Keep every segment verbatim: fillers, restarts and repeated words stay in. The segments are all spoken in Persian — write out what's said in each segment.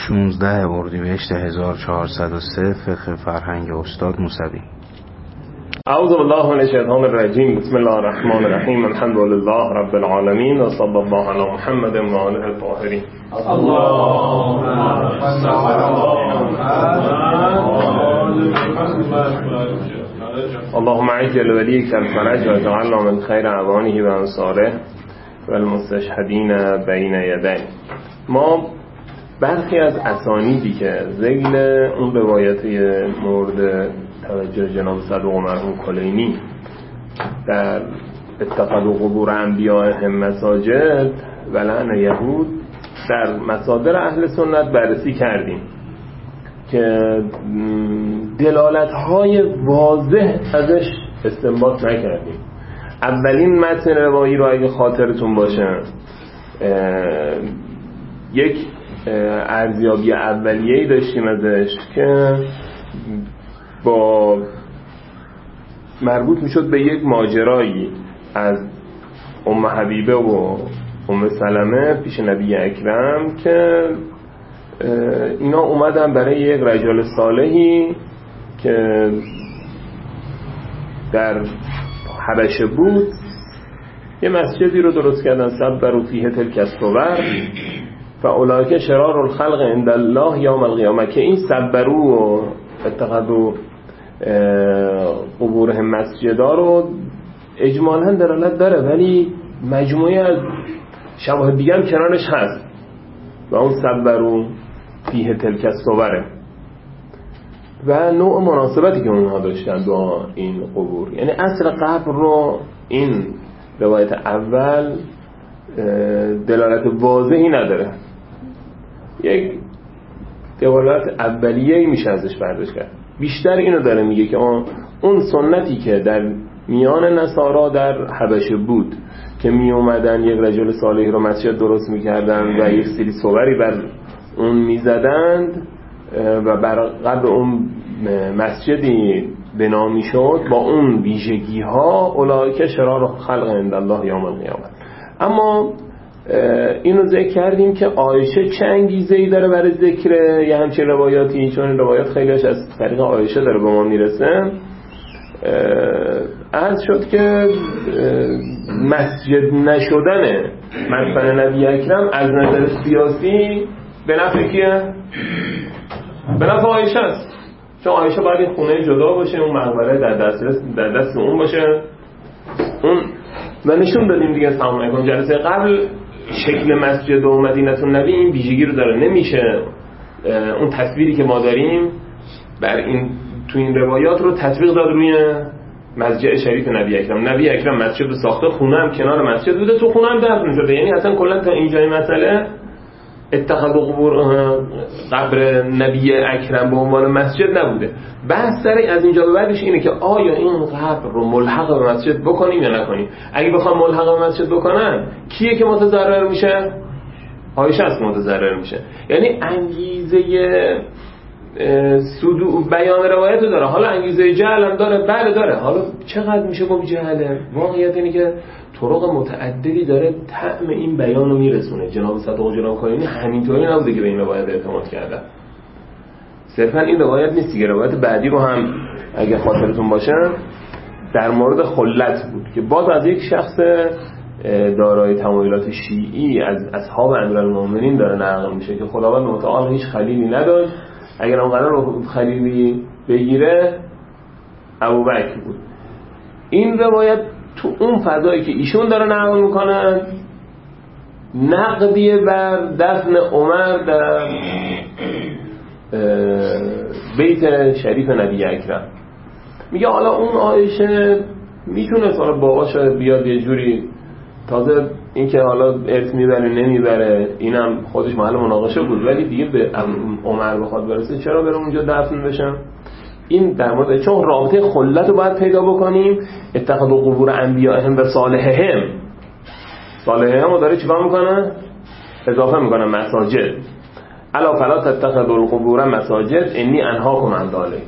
شانزده اردیبهشت هزار و چهارصد و سه فقه فرهنگ استاد موسوی. اعوذ بالله من الشیطان الرجیم. بسم الله الرحمن الرحیم. الحمد لله رب العالمین و صلی الله علی محمد و آله الطاهرین. اللهم عجل ولیک الفرج و اجعلنا من خیر اعوانه و انصاره و المستشهدین بین یدیه. ما برخی از اسانیدی که ذیل اون روایت مورد توجه جناب صدوق مرحوم کلینی در اتخذوا قبور انبیائهم مساجد و لعن یهود در مصادر اهل سنت بررسی کردیم که دلالت‌های واضح ازش استنباط نکردیم. اولین متن روایی رو اگه خاطرتون باشه یک ارزیابی اولیه‌ای داشتیم ازش که با مربوط میشد به یک ماجرایی از ام حبیبه و ام سلمه پیش نبی اکرم که اینا اومدن برای یک رجال صالحی که در حبشه بود یه مسجدی رو درست کردن، صبروا فیه تلک الصور فاولئک شرار الخلق عند الله یوم القیامه، که این صبروا و اتخذوا قبورهم مسجدا رو اجمالاً دلالت داره، ولی مجموعه از شواهد دیگه هم کنارش هست و اون صبروا فیه تلک الصور و نوع مناسبتی که اونها داشتن با این قبور. یعنی اصل قبر رو این روایت اول دلالت واضحی نداره، یک دلالت اولیه‌ای میشه ازش برداشت کرد. بیشتر اینو داره میگه که اون سنتی که در میان نصارا در حبشه بود که می اومدن یک رجل صالحی رو مسجد درست میکردن و یک سری صوری بر اون میزدند و بر قبر اون مسجدی بنا میشد با اون ویژگی ها اولئک شرار خلق عند الله یوم القیامه. اما اینو ذکر کردیم که عایشه چه انگیزه‌ای داره برای ذکر یه همچین روایاتی، چون این روایات خیلیش از طریق عایشه داره به ما میرسه. عرض شد که مسجد نشدن مدفن نبی اکرم از نظر سیاسی به نفع کیه؟ به نفع عایشه است، چون عایشه باید این خونه جدا باشه، اون مقبره در دست در دست اون باشه. اون و نشون دادیم دیگه تمام نکن جلسه قبل شکل مسجد و مدینه النبی این ویژگی رو داره. نمیشه اون تصویری که ما داریم بر این تو این روایات رو تطبیق داد روی مسجد شریف نبی اکرم. نبی اکرم مسجد ساخته، خونه هم کنار مسجد بوده، تو خونه هم دفن شده. یعنی اصلا کلا تا اینجای مسئله اتخاذ قبور قبر نبی اکرم به عنوان مسجد نبوده. بحث سر از اینجا به بعدش اینه که آیا این قبر رو ملحق به مسجد بکنیم یا نکنیم. اگه بخوام ملحق به مسجد بکنن کیه که متضرر میشه؟ عایشه است متضرر میشه. یعنی انگیزه سودو بیان روایت رو داره، حالا انگیزه جهل هم داره، بله داره. حالا چقدر میشه گفت جهله؟ واقعیت اینه که طرق متعددی داره طعم این بیان رو میرسونه. جناب صدوق و جناب کلینی همینطوری نبوده که به این روایت اعتماد کردن. صرفا این روایت نیست دیگه، روایت بعدی رو هم اگه خاطرتون باشه در مورد خلت بود که باز از یک شخص دارای تمایلات شیعی از اصحاب امیرالمومنین داره نقل میشه که خداوند متعال هیچ خلیلی نداشت، اگر اون قرار خلیلی بگیره ابوبکر بود. این روایت تو اون فضایی که ایشون داره نقل میکنن نقدیه بر دفن عمر در بیت شریف نبی اکرم. میگه حالا اون عایشه میتونه حالا بابا شاید بیاد یه جوری، تازه این که حالا ارث میبره نمیبره اینم خودش محل مناقشه بود، ولی دیگه به عمر بخواد برسه چرا برم اونجا دفن بشم. این در مورد چون رابطه خلت رو باید پیدا بکنیم. اتخذوا قبور انبیائهم و صالحهم، صالحهم رو داره چیکار میکنه؟ اضافه میکنه مساجد. الا فلا تتخذوا القبور مساجد انی انهاکم عن ذلک.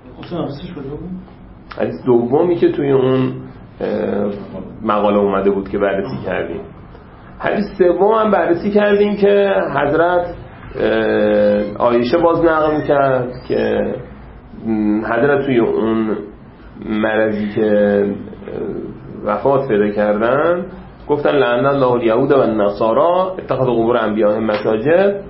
حدیث دومی که توی اون مقاله اومده بود که بررسی کردیم. حدیث سوم هم بررسی کردیم که حضرت عایشه باز نقل میکرد که حضرت توی اون مرضی که وفات پیدا کردن گفتن لعن الله الیهود و النصارى اتخذوا قبور انبیائهم مساجد.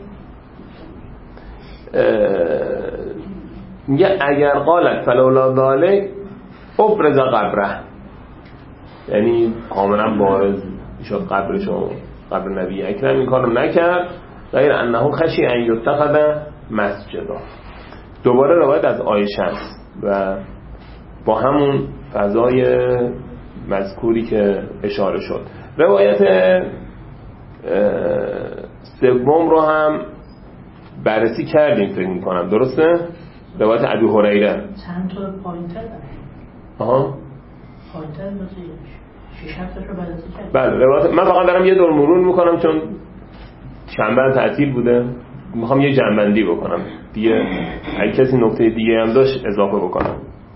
میگه اگر قالت فلولا ذلک ابرز قبره، یعنی کاملا بارز شد قبرشو، قبر نبی اکرم این کارو نکرد، غیر انه خشی ان یتخذ مسجدا. دوباره روایت از عایشه است و با همون فضای مذکوری که اشاره شد. روایت سوم رو هم بررسی کردیم فکر می‌کنم، درسته؟ روایت ابی هریره. چند تا پوینتر داره. آها. پوینتر مثلا شش هفت رو بررسی کردیم. بله، روایت من فقط دارم یه دور مرور می‌کنم چون شنبه تعطیل بوده، می‌خوام یه جنبندی بکنم. دیگه اگه کسی نکته دیگه هم داشت اضافه بکنم.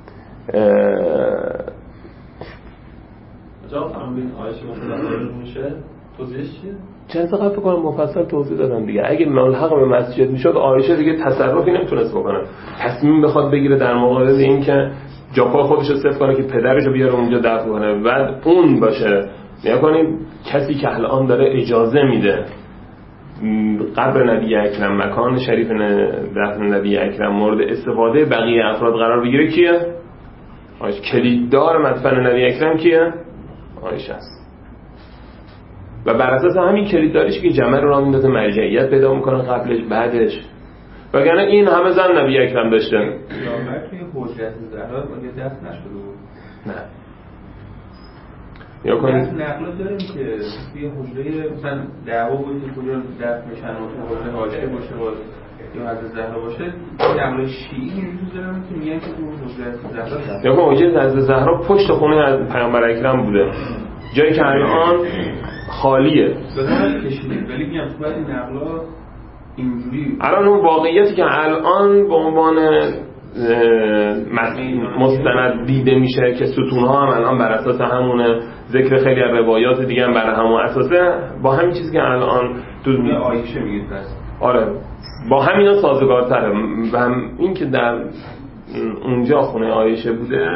جواب فهمید عایشه مثلا میشه توضیحش چیه؟ چند تا قبل بکنم مفصل توضیح دادم دیگه. اگه ملحق به مسجد میشد عایشه دیگه تصرفی نمیتونست بکنه، تصمیم بخواد بگیره در مقابل این که جاپا خودش رو صفر کنه که پدرش رو بیاره اونجا دفن کنه بعد اون باشه. نیا کنیم کسی که الان داره اجازه میده قبر نبی اکرم، مکان شریف دفن نبی اکرم مورد استفاده بقیه افراد قرار بگیره کیه؟ عایشه. کلیددار مدفن نبی اکرم کیه؟ عایشه است. و بر اساس همین کلیدداریش که جمع رو را میندازه مرجعیت پیدا میکنه قبلش بعدش، وگرنه این همه زن نبی اکرم داشته. پیامبر توی حجرت زهرا مگه دفن نشده بود؟ نه. یا کنید نقلا داریم که توی حجره مثلا دعوا بود که کجا دفن میشن، مثلا حجره حاجه باشه باز یا حضرت زهرا باشه. نقل شیعی اینجوری دارن که میگن که تو حجرت زهرا دفن. یا کنید حجره حضرت زهرا پشت خونه از پیامبر اکرم بوده، جایی که الان خالیه. دادن کشیدید ولی میگم تو بعد نقلا اینجوری الان اون واقعیتی که الان به عنوان مستند دیده میشه که ستونها هم الان بر اساس همونه، ذکر خیلی از روایات دیگه هم بر همون اساسه، با همین چیزی که الان تو عایشه میگید پس آره با همینا سازگارتره. و این که در اونجا خونه عایشه بوده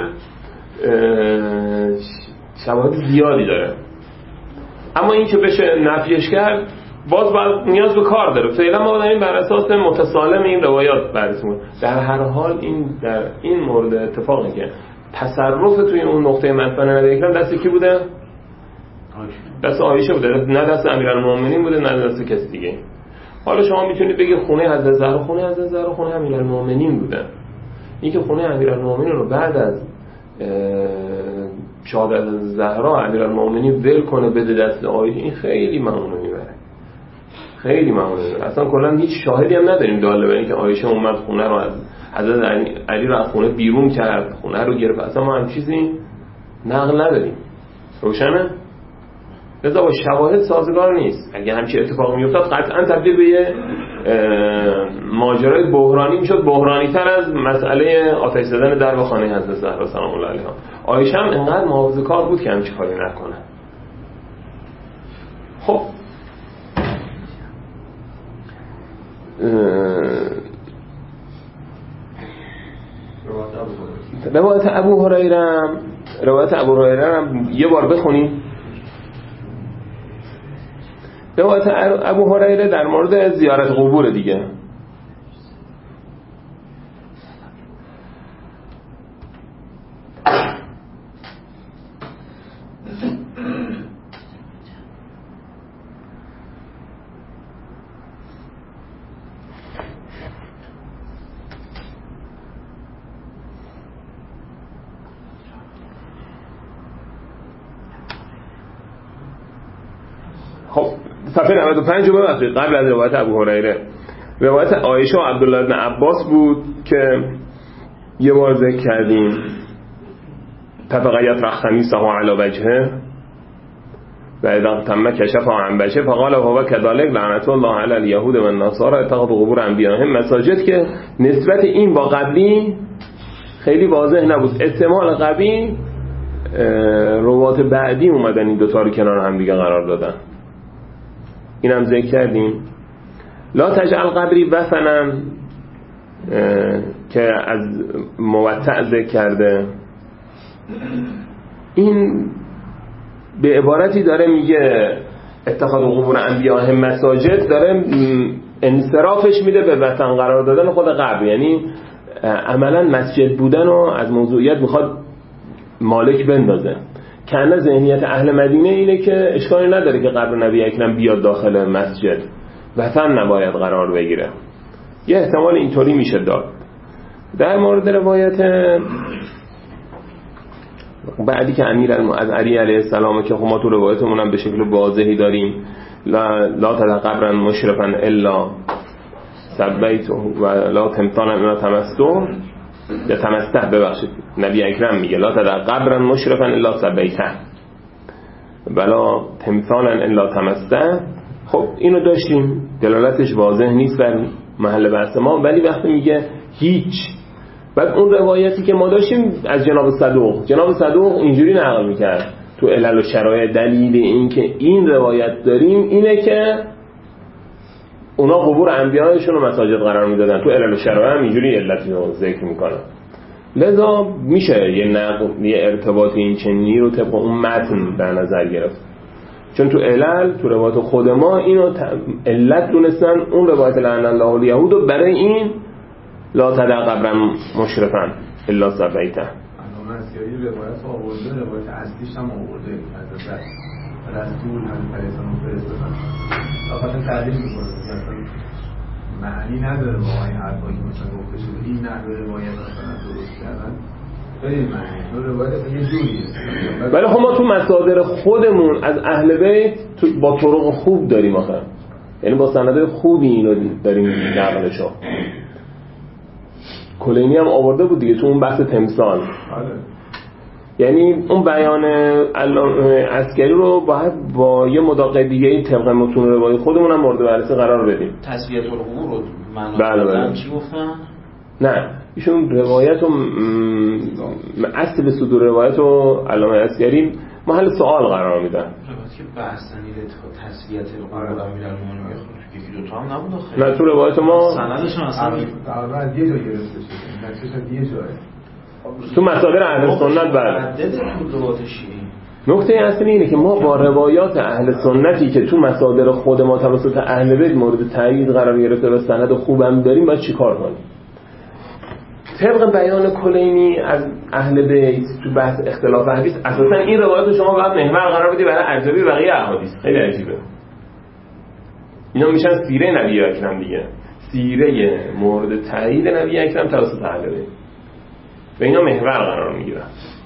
شواهد زیادی داره، اما این که بشه نفیش کرد باز باید نیاز به کار داره. فعلا ما داریم بر اساس متسالم این روایات بررسی می‌کنیم. در هر حال این در این مورد اتفاقی که تصرف توی اون نقطه مدفن نبی اکرم دست کی بوده؟ دست عایشه بوده، نه دست امیرالمومنین بوده، نه دست کسی دیگه. حالا شما میتونید بگید خونه حضرت زهرا خونه حضرت زهرا خونه امیرالمومنین بوده. این که خونه امیرالمومنین رو بعد از شهادت زهرا امیرالمومنین ول کنه بده دست عایشه، این خیلی معموله میبره، خیلی معموله. اصلا کلا هیچ شاهدی هم نداریم داله به اینکه عایشه اومد خونه رو از حضرت علی رو از خونه بیرون کرد، خونه رو گرفت. اصلا ما هم چیزی نقل نداریم. روشنه؟ لذا با شواهد سازگار نیست. اگه همچین اتفاق میافتاد قطعا تبدیل به یه ماجرای بحرانی میشد، بحرانی تر از مسئله آتش زدن در خانه حضرت زهرا سلام الله علیها. عایشه هم انقدر محافظه‌کار بود که همچین کاری نکنه. خب روایت ابو هریره روایت ابو هریره هم یه بار بخونیم. روایت ابو هریره در مورد زیارت قبور دیگه. خب صفحه نود و پنج رو ببخشید قبل از روایت ابو هریره روایت عایشه و عبدالله بن عباس بود که یه بار ذکر کردیم. تفقیت رختمیسه علی وجهه و اذا تم کشف عن بشه فقال هو كذلك لعنت الله علی اليهود و النصارى اتخذوا قبور انبیائهم مساجد، که نسبت این با قبلی خیلی واضح نبود. احتمال قبلی روایات بعدی اومدن این دوتا رو کنار هم دیگه قرار دادن، این هم ذکر کردیم. لا تجعل قبری وثنا که از موطع ذکر کرده، این به عبارتی داره میگه اتخاذ قبور انبیاء مساجد، داره انصرافش میده به وطن قرار دادن خود قبر، یعنی عملا مسجد بودن رو از موضوعیت میخواد مالک بندازه. کنه ذهنیت اهل مدینه اینه که اشکالی نداره که قبر نبی اکرم بیاد داخل مسجد، وطن نباید قرار بگیره. یه احتمال اینطوری میشه داد. در مورد روایت بعدی که امیر از علی علیه السلام که ما تو روایتمون هم به شکل واضحی داریم، لا لا تدع قبرا مشرفا الا سبیت و لا تمثالا الا تمسته، یا تمسته ببخشید، نبی اکرم میگه لا تدع قبرا مشرفا الا سبیته ولا تمثالا الا تمسته. خب اینو داشتیم، دلالتش واضح نیست بر محل بحث ما، ولی وقتی میگه هیچ، بعد اون روایتی که ما داشتیم از جناب صدوق، جناب صدوق اینجوری نقل میکرد تو علل و شرایع، دلیل این که این روایت داریم اینه که اونا قبور انبیایشون رو مساجد قرار میدادن، تو علل و شرایع هم اینجوری علتی رو ذکر میکنن. لذا میشه یه نقل، یه ارتباط این چنینی رو طبق اون متن در نظر گرفت، چون تو علل تو روایت خود ما اینو علت دونستن، اون روایت لعن الله الیهود رو برای این لا تدع قبرا مشرفا الا سبیته. علامه اسکری روایت آورده، روایت اصلیش هم آورده از رسول هم پیغمبر فرستادن، فقط تعریف میکنه که اصلا معنی نداره واقعا این حرفایی که مثلا گفته شده این نحوه روایت مثلا درست کردن خیلی معنی تو روایت یه جوریه. ولی خب ما تو مصادر خودمون از اهل بیت با طرق خوب داریم آخه، یعنی با سندهای خوبی اینو داریم نقلشو. کلینی هم آورده بود دیگه تو اون بحث تمثال، یعنی اون بیان عسکری رو باید با یه مداقه دیگه طبق متون روایی خودمون هم مورد بررسی قرار بدیم. تسویه الامور رو معنا بله دادن چی گفتن؟ نه ایشون روایت و اصل صدور روایت و علامه عسکری محل سوال قرار میدن. روایت که بحثنی تسویه الامور رو میرن اون یکی دو تا هم نبود آخه. نه تو روایت ما سندشون اصلا تقریبا یه جا گرفته شده، نتیجه یه جایی تو مصادر اهل سنت. بله نکته اصلی اینه که ما با روایات اهل سنتی که تو مصادر خود ما توسط اهل بیت مورد تایید قرار گرفته و سند خوبم داریم باید چیکار کنیم؟ طبق بیان کلینی از اهل بیت تو بحث اختلاف حدیث، اساسا این روایات شما باید محور قرار بدی برای ارزیابی بقیه احادیث. خیلی عجیبه. اینا میشن سیره نبی اکرم دیگه، سیره مورد تایید نبی اکرم توسط اهل بیت، و اینا محور قرار میگیرن.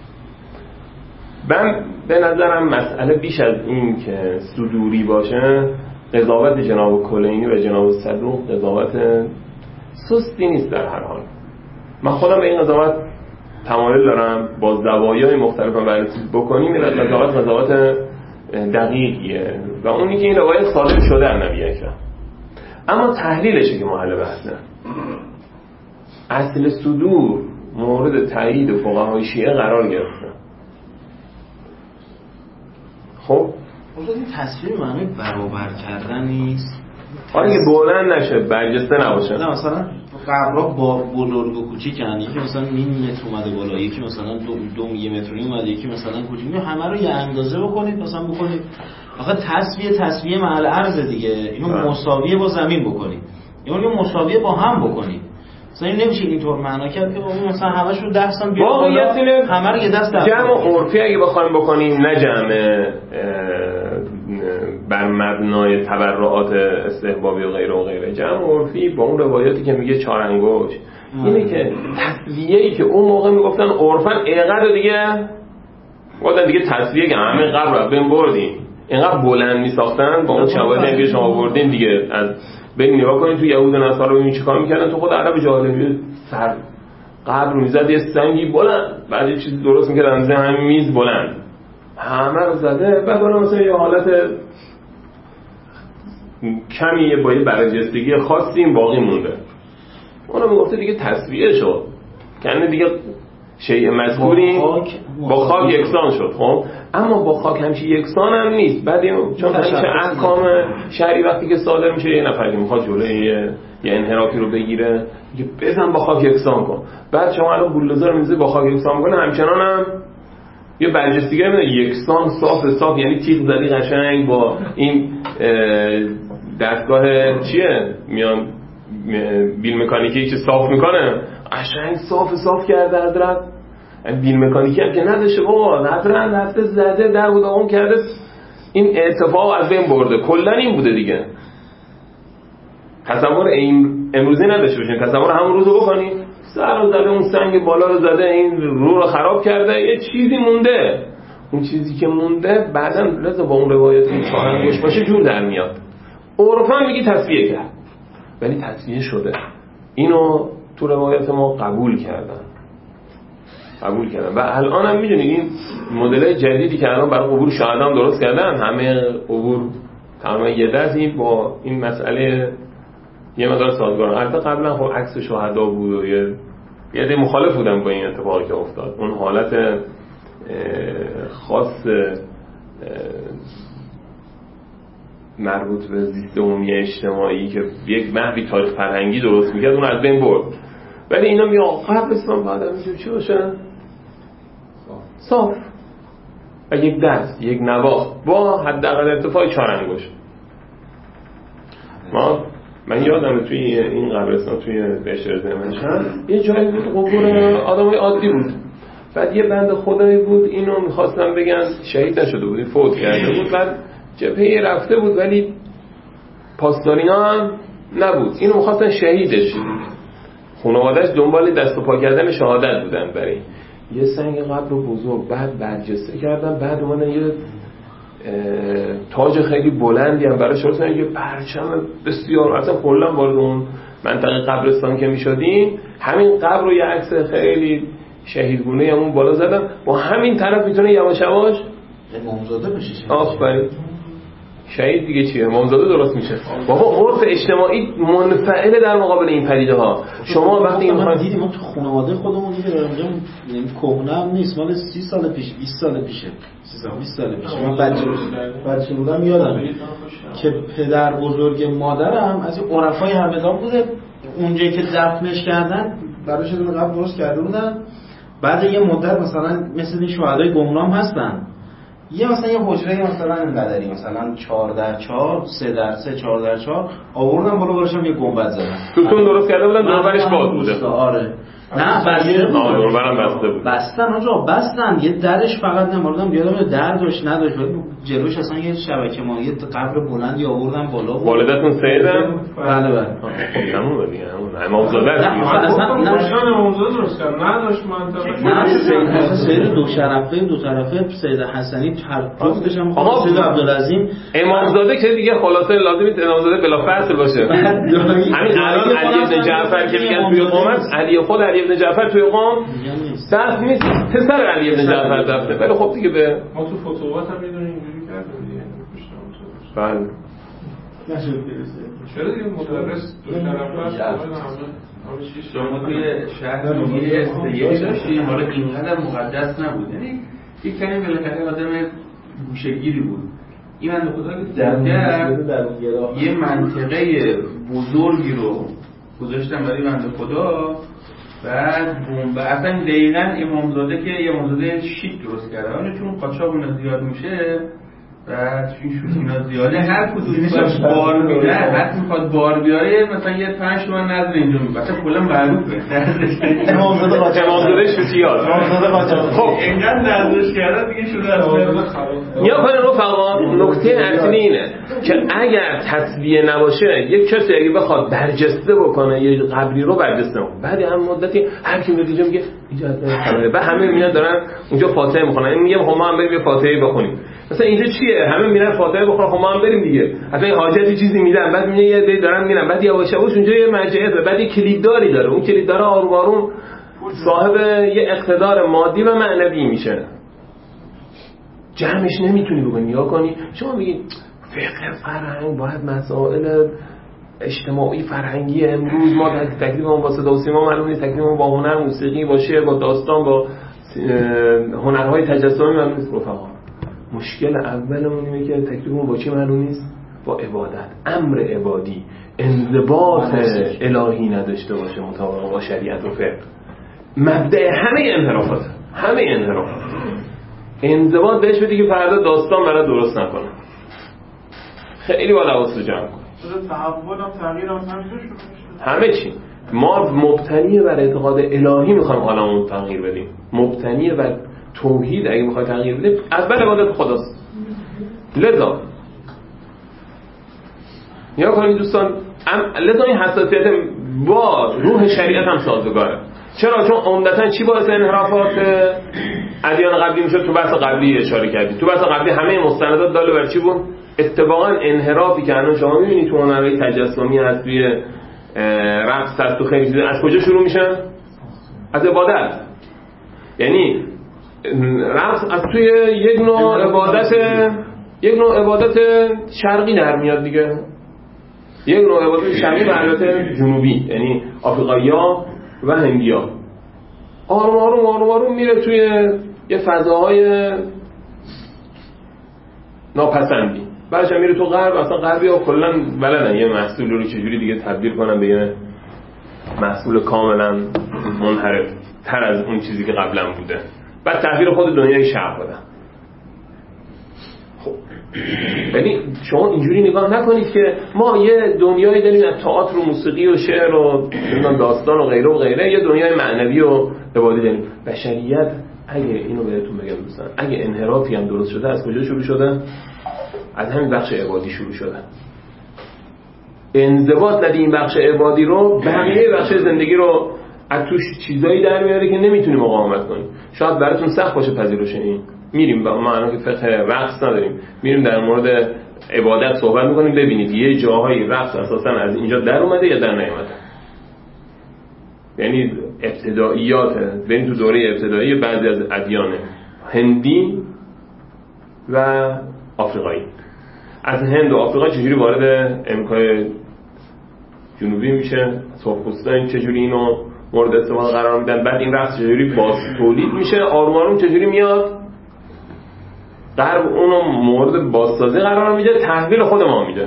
من به نظرم مسئله بیش از این که صدوری باشه، قضاوت جناب کلینی و جناب صدوق قضاوت سستی نیست. در هر حال من خودم به این قضاوت تمایل دارم، با زوایای مختلف بررسی بکنیم. این قضاوت قضاوت دقیقیه و اونی که این روایت صادر شده از نبی اکرم، اما تحلیلشه که محل بحثه. اصل صدور مورد تایید فقهای شیعه قرار گرفته. خب اصلا این تصویر معنی برابر کردن نیست. آره که بلند نشه، برجسته نباشه. نه مثلا قبرها با بزرگ و کوچیکن، یکی مثلا نیم متر اومده بالا، یکی مثلا دو دو یه متر اومده، یکی مثلا کوچیک. همه رو یه اندازه بکنید، مثلا بکنید آخه تصویه تصویه محل عرض دیگه، اینو مساویه با زمین بکنید، اینو مساویه با هم بکنید. مثلا این نمیشه اینطور معنا کرد که مثلا همش رو ده سانتی بیاد بالا، همه رو یه دست در جمع عرفی اگه بخوایم بکنیم، نه جمع بر مبنای تبرعات استحبابی و غیره و غیره، جمع عرفی با اون روایاتی که میگه چهار انگشت، اینه که تسویه‌ای که اون موقع میگفتن عرفن اینقدر دیگه گفتن دیگه تسویه که همه قبر رو بین بردیم، اینقدر بلند میساختن با اون شواهدی که شما آوردین دیگه. از ببین نگاه کنید تو یهود و نصارا ببین چیکار میکردن. تو خود عرب جاهلیه سر قبر میزد یه سنگی بلند، بعد یه چیزی درست میکردن مثلا همین میز بلند، همه رو زده، بعد اون مثلا یه حالت کمی با یه برجستگی خاصی این باقی مونده. اونم میگفته دیگه تسویه شد، کنه دیگه شیء مذکوری با خاک یکسان شد. خب اما با خاک همیشه یکسان هم نیست. بعد چون همیشه احکام شرعی وقتی که صادر میشه یه نفری میخواد جلوی یه انحرافی رو بگیره میگه بزن با خاک یکسان کن. بعد شما الان بولدوزر رو میذاری با خاک یکسان میکنه، همچنان هم یه برجستگی میده یکسان صاف صاف، یعنی تیغ زدی قشنگ با این دستگاه چیه میان بیل مکانیکی که صاف میکنه قشنگ صاف صاف کرده حضرت. بیل مکانیکی هم که نداشته بابا حضرت رفته زده در بود اون کرده این اتفاق از بین برده. کلا این بوده دیگه. تصور این امروزی نداشته باشین، تصور همون روزو بکنین سر رو زده اون سنگ بالا رو زده این رو رو خراب کرده یه چیزی مونده. اون چیزی که مونده بعداً لازم با اون روایت این چهار انگشت باشه جور در میاد. عرفاً میگی تصفیه کرد ولی تصفیه شده. اینو تو روایت ما قبول کردن قبول کردن و الان هم میدونید این مدل جدیدی که الان برای قبور شهدا هم درست کردن، همه قبور تمام یه دستی با این مسئله یه مقدار سازگارن. البته قبلا خب عکس شهدا بود و یه یه عده مخالف بودن با این اتفاقی که افتاد. اون حالت خاص مربوط به زیست عمومی اجتماعی که یک محوی تاریخ فرهنگی درست میکرد اون از بین برد. ولی اینا میگن قبرستان باید همینجور چی باشن؟ صاف و یک دست یک نواخت با حداقل ارتفاع چهار انگشت. ما من یادمه توی این قبرستان توی بهشت زمنشان یه جایی بود قبور آدمای عادی بود. بعد یه بند خدایی بود اینو میخواستم بگن شهید نشده بود، فوت کرده بود، بعد جبهه رفته بود ولی پاسدارینا هم نبود، اینو میخواستن شهیدش. خانواده‌اش دنبال دست و پا کردن شهادت بودن برای یه سنگ قبر بزرگ. بعد برجسته کردن، بعد اومدن یه تاج خیلی بلندی هم براش درست کردن، یه پرچم بسیار. اصلا کلا وارد اون منطقه قبرستان که میشدیم همین قبر رو یه عکس خیلی شهیدگونه همون بالا زدن، با همین طرف میتونه یواش یواش امامزاده بشه. آفرین شهید دیگه چیه؟ امامزاده درست میشه. بابا عرف اجتماعی منفعل در مقابل این پدیده ها. شما وقتی این ما دیدیم تو خانواده خودمون دیگه اونجا نمی کهنه هم نیست، مال سی سال پیش بیست سال پیشه سی سال بیست سال پیش. من بچه بچه بودم یادمه که پدر بزرگ مادرم از این عرفای همدان بوده، اونجایی که دفنش کردن براش یه دونه قبر درست کرده بودن. بعد یه مدت مثلا مثل این شهدای گمنام هستن، یه مثلا یه حجره مثلا اینقدری مثلا چهار در چهار سه در سه چهار در چهار آوردن بالا براشم یه گنبد زدن. توتون درست کرده بودن دوربرش باز بوده. آره نه بسته بود. آره دوربرم بسته بود. بستن آجا بستن. یه درش فقط نماردم یادم در داشت نداشت ولی جلوش اصلا یه شبکه ماهی قبر بلندی آوردن بالا. والدتون سیدن؟ بله بله. همون دیگه همون امامزاده است. اصلا نشان امامزاده درست کرد. نداشت منطقه. نه سید دو شرفه دو طرفه سید حسنی هر جفتش هم خود سید عبدالعظیم امامزاده که دیگه خلاصه لازم نیست امامزاده بلا فصل باشه. همین الان علی بن جعفر که میگن توی قومت علی خود علی بن جعفر توی قوم دست نیست پسر علی بن جعفر دفته. ولی خب دیگه به ما تو فتوحات هم میدونیم اینجوری کردن دیگه. بله نشد برسه. چرا دیگه مدرس دو طرفه شما توی شهر روی استیایی داشتیم، حالا اینقدر مقدس نبود، یعنی یک کمی بالاخره آدم گوشه‌گیری بود. این بنده خدا که در یه منطقه بزرگی رو گذاشتن برای بنده خدا، بعد بوم اصلا دقیقاً امامزاده که یه امامزاده شیک درست کرده، اون چون قاچاق زیاد میشه بعد این شوتینا زیاده هر کدوم میشه بار میده، هر میخواد بار بیاره مثلا یه پنج تومن نظر اینجا میگه مثلا کلا معروفه امامزاده قاچاق امامزاده شوتیات امامزاده قاچاق. خب اینقدر نظرش کرده دیگه شده اصلا. یا کنه رفقا نکته اصلی اینه که اگر تسبیه نباشه یک کسی اگه بخواد برجسته بکنه یه قبری رو برجسته کنه، بعد هم مدتی هر کی میاد اینجا میگه اینجا اصلا بعد همه میاد دارن اونجا فاتحه میخونن، این میگه ما هم بریم یه فاتحه بخونیم. مثلا اینجا چیه؟ همه میرن فاتحه بخورن، خب ما هم بریم دیگه. اصلا این حاجتی چیزی میدن، بعد میگه یه دی دارن میرن، بعد یواش یواش اونجا یه مرجعیت، بعد یه کلیدداری داره، اون کلیددار آروم آروم صاحب یه اقتدار مادی و معنوی میشه. جمعش نمیتونی بگی نیا کنی. شما میگید فقه فرهنگ باید مسائل اجتماعی فرهنگی امروز ما تکلیفمون با صدا و سیما معلوم نیست، تکلیفمون با هنر، موسیقی، با شعر، با داستان، با هنرهای تجسمی معلوم نیست. رفقا مشکل اولمون اینه که تکلیفمون با چی معلوم نیست؟ با عبادت، امر عبادی، انضباط الهی نداشته باشه مطابق با شریعت و فقه. مبدأ همه انحرافات، همه انحرافات انضباط بهش بدی که فردا داستان برای درست نکنه. خیلی باید حواست رو جمع کنه. تحول هم تغییر هم همه چی. ما مبتنی بر اعتقاد الهی میخوایم حالمون تغییر بدیم، مبتنی بر توحید اگه میخوای تغییر بدیم اول عبادت خداست. لذا یا کنید دوستان، لذا این حساسیت با روح شریعت هم سازگاره. چرا؟ چون عمدتاً چی باعث انحرافات ادیان قبلی میشد؟ تو بحث قبلی اشاره کردی. تو بحث قبلی همه مستندات داله بر چی بود؟ اتفاقا انحرافی که الان شما میبینید تو هنرهای تجسمی هست، توی رقص هست، تو خیلی چیزا، از کجا شروع میشن؟ از عبادت. یعنی رقص از توی یک نوع عبادت یک نوع عبادت شرقی در میاد دیگه، یک نوع عبادت شرقی و البته جنوبی، یعنی آفریقایی‌ها و هندی‌ها. آروم آروم آروم آروم میره توی یه فضاهای ناپسندی، بعدش میره تو غرب. اصلا غربی‌ها کلاً بلدن یه محصول رو چجوری دیگه تبدیل کنن به یه محصول کاملاً منحرف تر از اون چیزی که قبلا بوده، بعد تغییر خود دنیای شرق بدن. خب یعنی شما اینجوری نگاه نکنید که ما یه دنیایی داریم از تئاتر و موسیقی و شعر و داستان و غیره و غیره، یه دنیای معنوی و عبادی داریم. بشریت اگه اینو بهتون بگم دوستان، اگه انحرافی هم درست شده از کجا شروع شده؟ از همین بخش عبادی شروع شده. انضباط ندی این بخش عبادی رو، بقیه بخش زندگی رو از توش چیزایی در میاره که نمیتونی مقاومت کنی. شاید براتون سخت باشه پذیرش این. میریم با ما الان که فقه رقص نداریم، میریم در مورد عبادت صحبت میکنیم، ببینید یه جاهای رقص اساسا از اینجا در اومده یا در نیامده. یعنی ابتداییات، ببین تو دوره ابتدایی بعضی از ادیان هندی و آفریقایی، از هند و آفریقا چجوری وارد امریکای جنوبی میشه، سرخپوستان چجوری اینو مورد استفاده قرار میدن، بعد این رقص چجوری باز تولید میشه، آروم آروم چجوری میاد غرب اونو مورد بازسازی قرار میده، تحویل خود ما میده.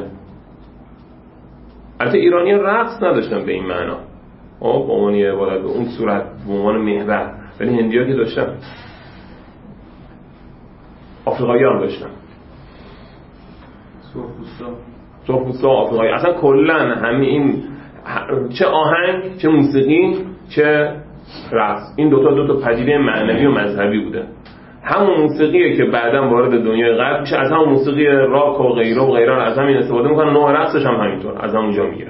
البته ایرانی‌ها رقص نداشتن به این معنا، آه به عنوان عبادت به اون صورت، به عنوان محور، ولی هندی‌ها که داشتن، آفریقایی‌ها هم داشتن، سرخپوستا سرخپوستا آفریقایی. اصلا کلا همین این چه آهنگ، چه موسیقی، چه رقص، این دوتا دوتا پدیده معنوی و مذهبی بوده. همون موسیقیه که بعداً وارد دنیای غرب میشه، از همون موسیقی راک و غیره و غیره از همین استفاده میکنن، نوع رقصش هم همینطور از همونجا میگیرن.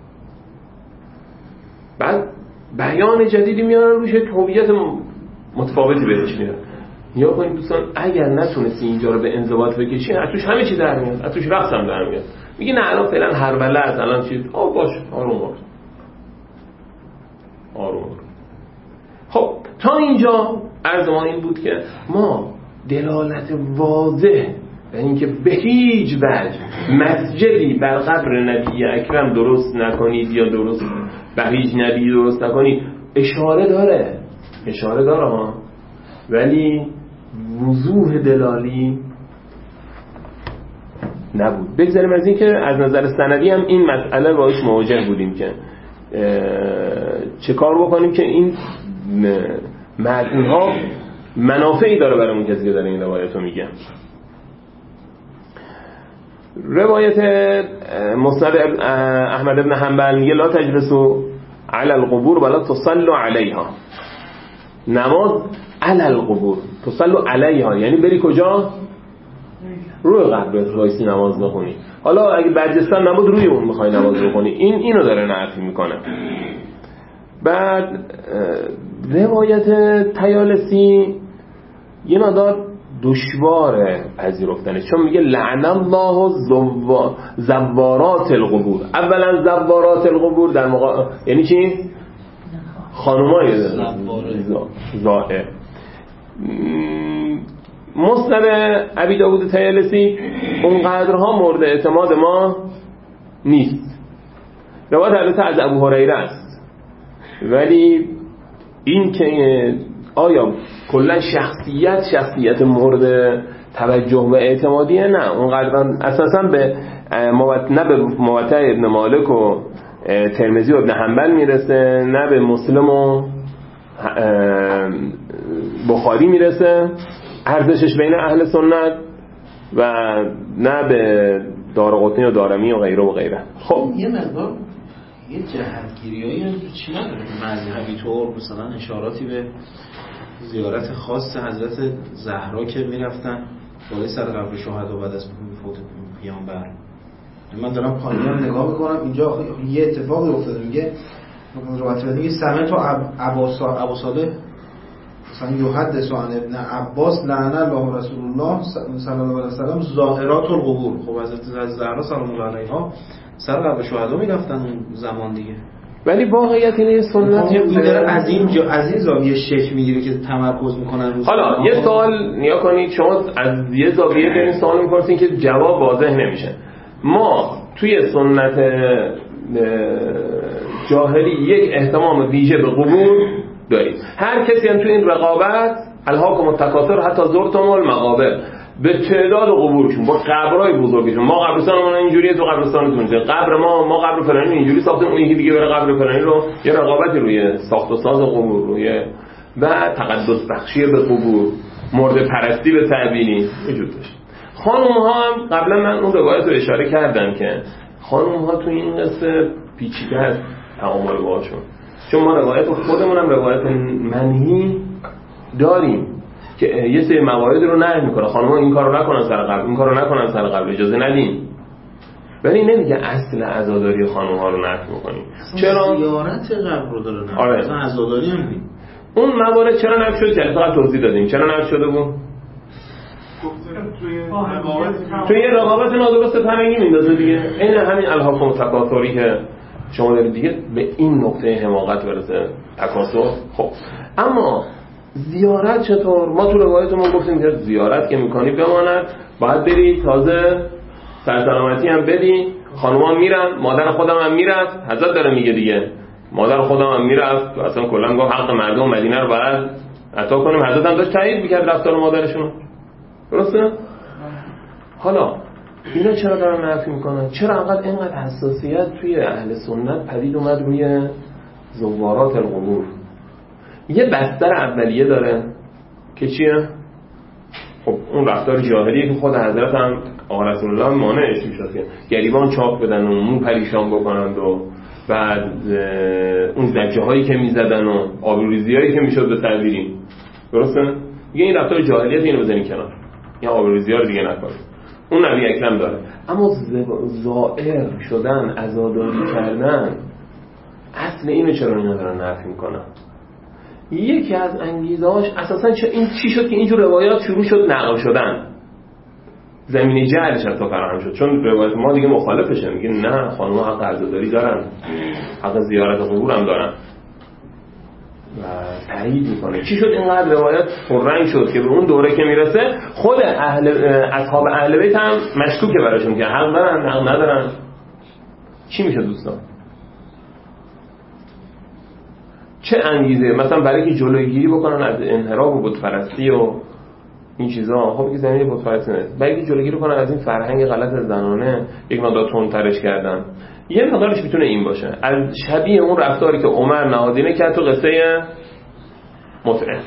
بعد بیان جدیدی میارن روش، هویت متفاوتی بهش میدن. یا کنید دوستان اگر نتونستی اینجا رو به انضباط بکشی، از توش همه چی در میاد، از توش رقص هم در میاد. میگی نه الان فعلا هربله است، الان چیز آه باش آروم آروم آروم. خب تا اینجا عرض ما این بود که ما دلالت واضح به اینکه به هیچ وجه مسجدی بر قبر نبی اکرم درست نکنید یا درست به هیچ نبی درست نکنید اشاره داره، اشاره داره ها، ولی وضوح دلالی نبود. بگذاریم از این که از نظر سندی هم این مسئله باش مواجه بودیم که چه کار بکنیم که این متن ها منافعی داره برای اون کسی که داره این روایت رو میگه. روایت مسند احمد بن حنبل میگه لا تجلسوا علی القبور ولا تصلوا علیها. نماز علی القبور، تصلوا علیها یعنی بری کجا؟ روی قبر وایسی نماز بخونی. حالا اگه برجستان نبود روی اون میخوای نماز بخونی، این اینو داره نفی میکنه. بعد روایت طیالسی یه مقدار دشواره پذیرفتنش، چون میگه لعن الله زوارات القبور. اولا زوارات القبور در مقا... یعنی چی؟ خانومای زائر. مسند ابی داوود طیالسی اونقدرها مورد اعتماد ما نیست. روایت البته از ابو هریره است، ولی این که آیا کلا شخصیت شخصیت مورد توجه و اعتمادیه؟ نه، اونقدر اساسا به موت... نه به موطأ ابن مالک و ترمذی و ابن حنبل میرسه، نه به مسلم و بخاری میرسه ارزشش بین اهل سنت، و نه به دارقطنی و دارمی و غیره و غیره. خب یه مقدار یه جهتگیریایی چی نداره مذهبی طور، مثلا اشاراتی به زیارت خاص حضرت زهرا که میرفتن بالای سر قبر شهدا بعد از فوت پیامبر. من دارم پایینم نگاه میکنم اینجا یه اتفاقی افتاده، میگه روایت میگه سمعت ابو صالح مثلا یحدث عن ابن عباس لعن الله رسول الله صلی الله علیه و سلم زائرات القبور. خب حضرت زهرا سلام الله علیها سر قبر شهدا میرفتن اون زمان دیگه، ولی واقعیت اینه سنت این داره از این جا از این زاویه شکل میگیره که تمرکز میکنن روش. حالا یه سوال نیا کنید، شما از یه زاویه دارین سوال میپرسین که جواب واضح نمیشه. ما توی سنت جاهلی یک اهتمام ویژه به قبور داریم. هر کسی هم توی این رقابت الهاکم التکاثر حتی زرتم المقابر، به تعداد قبورشون با قبرای بزرگشون، ما قبرستانمون اینجوریه تو قبرستانتون قبر ما ما قبر فلانی اینجوری ساختیم، اون یکی دیگه بره قبر فلانی رو، یه رقابتی روی ساخت و ساز قبور، روی و تقدس بخشی به قبور، مورد پرستی به تعبیری وجود داشت. خانم ها هم قبلا من اون روایت رو اشاره کردم که خانم ها تو این قصه پیچیده است تعامل باهاشون، چون ما روایت خودمون هم روایت منهی داریم که یه سری موارد رو نهی میکنه، خانم‌ها این کارو نکنن سر قبر، این کارو نکنن سر قبر، اجازه ندین. ولی نمیگه اصل عزاداری خانم‌ها رو نفی میکنیم. چرا زیارت قبر رو داره؟ آره. مثلا عزاداری هم نمی. اون موارد چرا نفی شد؟ جلسه قبل توضیح دادیم چرا نفی شده بود. توی یه رقابت نادرست فرنگی میندازه دیگه، این همین الهاکم التکاثری که شما دارید دیگه به این نقطه حماقت برسه تکاثر. خب اما زیارت چطور؟ ما تو روایتمون گفتیم که زیارت که میکنی بماند، باید بری تازه سرسلامتی هم بدی. خانوما میرن، مادر خودم هم میرفت، حضرت داره میگه دیگه مادر خودم هم میرفت، اصلا کلا گفت حق مردم مدینه رو باید عطا کنیم. حضرت هم داشت تایید میکرد رفتار مادرشون، درسته؟ حالا اینا چرا دارن نفی میکنن؟ چرا انقدر اینقدر حساسیت توی اهل سنت پدید اومد روی زوارات القبور؟ یه بستر اولیه داره که چیه؟ خب اون رفتار جاهلیه که خود حضرت هم آقا رسول الله مانعش میشد که گریبان چاپ بدن و مو پریشان بکنند و بعد اون زجه هایی که میزدن و آبروریزی هایی که میشد به تعبیری، درسته؟ میگه این رفتار جاهلیت، اینو بزنین کنار، یا آبروریزی ها رو دیگه نکنید. اون نبی اکرم داره. اما زائر شدن، عزاداری کردن، اصل اینو چرا اینا دارن نفی میکنن؟ یکی از انگیزه‌هاش اساساً چه این چی شد که اینجور روایات شروع شد نقل شدن، زمینه جهلش حتی فراهم شد، چون روایت ما دیگه مخالفشه، میگه نه خانم‌ها حق عزاداری دارن، حق زیارت قبور هم دارن و تایید میکنه. چی شد اینقدر روایت پررنگ شد که به اون دوره که میرسه خود اهل اصحاب اهل بیت هم مشکوکه براشون که حق دارن حق ندارن. چی میشه دوستان؟ چه انگیزه مثلا برای که جلوگیری بکنن از انحراف و بت‌پرستی و این چیزا؟ خب که زمین بت‌پرستی نیست، برای که جلوگیری کنن از این فرهنگ غلط زنانه یک مقدار تندترش کردن. یه مقدارش میتونه این باشه، از شبیه اون رفتاری که عمر نهادینه کرد تو قصه متعه.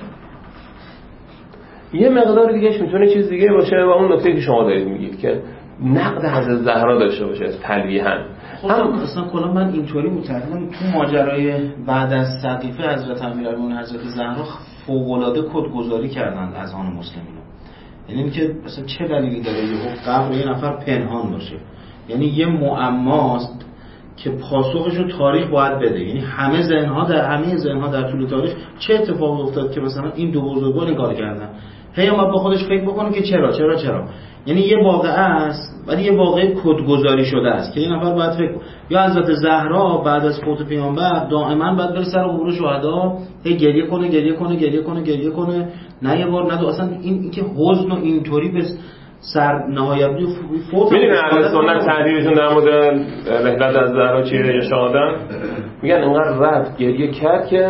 یه مقدار دیگهش میتونه چیز دیگه باشه و اون نکته که شما دارید میگید که نقد حضرت زهرا داشته باشه تلویحاً. هم اصلا کلا من اینطوری متعلم تو ماجرای بعد از سقیفه حضرت امیرالمومنین حضرت زهرا فوق‌العاده کدگذاری کردن از آن مسلمین. یعنی اینکه مثلا چه دلیلی داره یه قبر یه نفر پنهان باشه؟ یعنی یه معماست که پاسخش رو تاریخ باید بده. یعنی همه ذهن‌ها در همه ذهن‌ها در طول تاریخ چه اتفاقی افتاد که مثلا این دو بزرگوار این کار کردن؟ هی ما با خودش فکر بکنه که چرا چرا چرا. یعنی یه واقعه است ولی یه واقعه کدگذاری شده است که این نفر باید فکر یا حضرت زهرا بعد از فوت پیامبر دائما باید بره سر قبور شهدا هی گریه کنه گریه کنه گریه کنه گریه کنه نه یه بار نه دو. اصلا این اینکه حزن و اینطوری به سر نهایت فوت. میدونی اهل سنت تحلیلشون در مورد رحلت از زهرا چیه یا شهادت؟ میگن اینقدر رفت گریه کرد که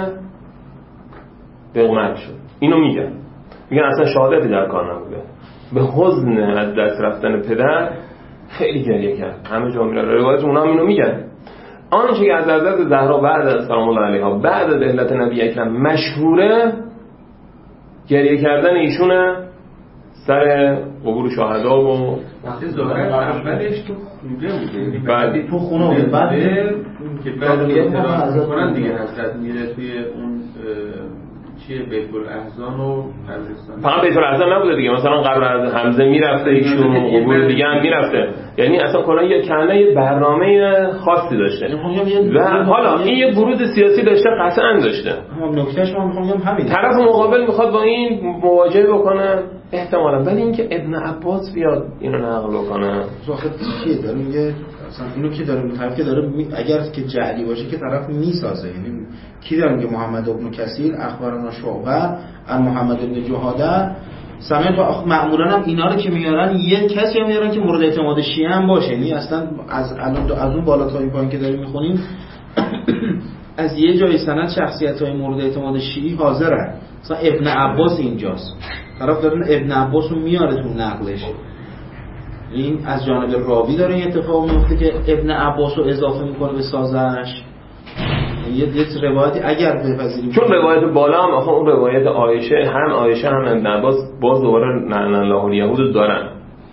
دقمت شد. اینو میگن میگن اصلا شهادتی در کار نبوده، به حزن از دست رفتن پدر خیلی گریه کرد. همه جا میرن روایت اونا هم اینو میگن. آنچه که از حضرت زهرا بعد از سلام الله علیها بعد از رحلت نبی اکرم مشهوره گریه کردن ایشونه سر قبور شهدا و وقتی ظاهر اولش تو خونه بوده، بعد تو خونه بوده، بعد که بعد اعتراض میکنن دیگه حضرت میره توی اون چیه بیت الاحزان و قبرستان. فقط بیت الاحزان نبوده دیگه، مثلا قبر حمزه میرفته ایشون و قبور دیگه هم میرفته، یعنی اصلا کلا یه کنه یه برنامه خاصی داشته و حالا این یه بروز سیاسی داشته، قطعا داشته. هم نکتهش من میخوام بگم همین، طرف مقابل میخواد با این مواجهه بکنه احتمالاً، ولی اینکه ابن عباس بیاد اینو نقل کنه آخه چیه داره میگه اصلا اینو کی داره طرف که داره می... اگر که جعلی باشه که طرف میسازه، یعنی کی داره میگه محمد ابن کثیر اخبارنا شعبه ان محمد ابن جهاده سمعت و معمولا هم اینا رو که میارن یه کسی هم میارن که مورد اعتماد شیعه هم باشه، یعنی اصلا از الان از اون بالا تا این پایین که داریم میخونیم از یه جای سند شخصیت‌های مورد اعتماد شیعی حاضرن. مثلا ابن عباس اینجاست، طرف داره ابن عباس رو میاره تو نقلش، این از جانب راوی داره این اتفاق میفته که ابن عباس رو اضافه میکنه به سازش. یه یه روایتی اگر بپذیریم چون روایت بالا هم آخه اون روایت عایشه هم عایشه هم ابن عباس باز دوباره لعن الله الیهود دارن.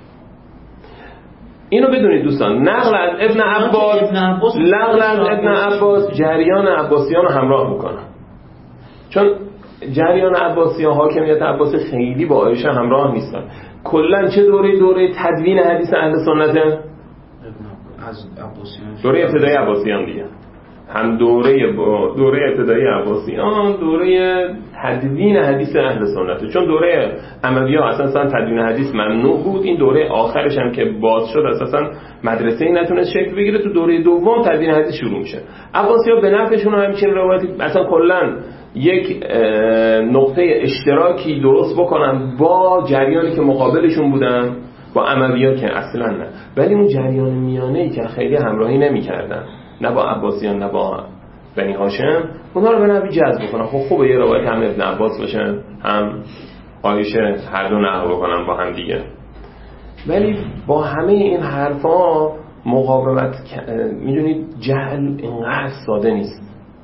اینو بدونید دوستان، نقل از ابن عباس نقل از ابن عباس جریان عباسیان رو همراه میکنه، چون جریان عباسیان حاکمیت عباسی خیلی با عایشه همراه نیستن. کلا چه دوره دوره تدوین حدیث اهل سنت از عباسیان، دوره ابتدایی عباسیان دیگه، هم دوره با دوره ابتدایی عباسیان دوره تدوین حدیث اهل سنت، چون دوره اموی‌ها اساسا تدوین حدیث ممنوع بود، این دوره آخرش هم که باز شد اساسا مدرسه‌ای نتونست شکل بگیره، تو دوره دوم تدوین حدیث شروع میشه. عباسی‌ها به نفعشون همچین روایتی اصلا کلا یک نقطه اشتراکی درست بکنن با جریانی که مقابلشون بودن، با اموی‌ها که اصلا نه، ولی اون جریان میانه‌ای که خیلی همراهی نمی‌کردن، نه با عباسیان نه با بنی هاشم، اونها رو به نوعی جذب کنن. خب خوبه یه روایت هم ابن عباس باشه هم عایشه، هر دو نقل بکنن با هم دیگه. ولی با همه این حرفا مقاومت، میدونید جهل اینقدر ساده نیست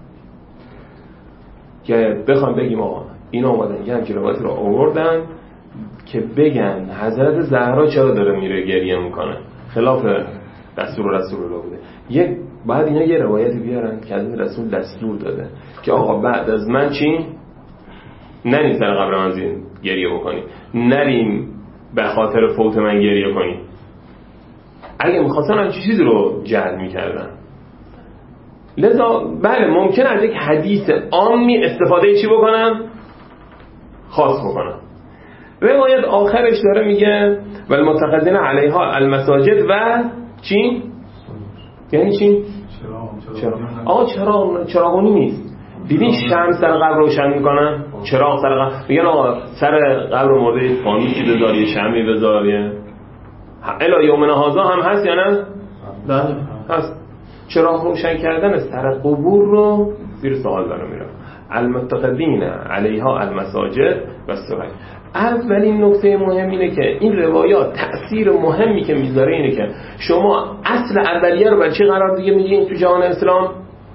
که بخوام بگیم آقا اینا اومدن یه همچین روایت رو آوردن که بگن حضرت زهرا چرا داره میره گریه میکنه، خلاف دستور رسول الله بوده. یک بعد اینا یه روایتی بیارن که حضرت رسول دستور داده که آقا بعد از من چی؟ نریم سر قبر من زین گریه بکنی، نریم به خاطر فوت من گریه کنی. اگه میخواستن همچین چیزی رو جعل میکردن. لذا بله ممکن از یک حدیث عامی استفاده چی بکنن؟ خاص بکنن. روایت آخرش داره میگه والمتخذین علیها المساجد و چی؟ یعنی چی؟ چرا؟ آقا چرا چراغونی نیست. دیدین شمع سر قبر روشن میکنن؟ چراغ سر قبر میگن آقا سر قبر مرده فانوسی بذار، یه شمعی بذار، الی یومنا هذا هم هست یا نه؟ بله هست. چراغ روشن کردن سر قبور رو زیر سوال داره میره. المتخذین علیها المساجد و السوق. اولین نکته مهم اینه که این روایات تأثیر مهمی که میذاره اینه که شما اصل اولیه رو بر چی قرار دیگه میگین تو جهان اسلام؟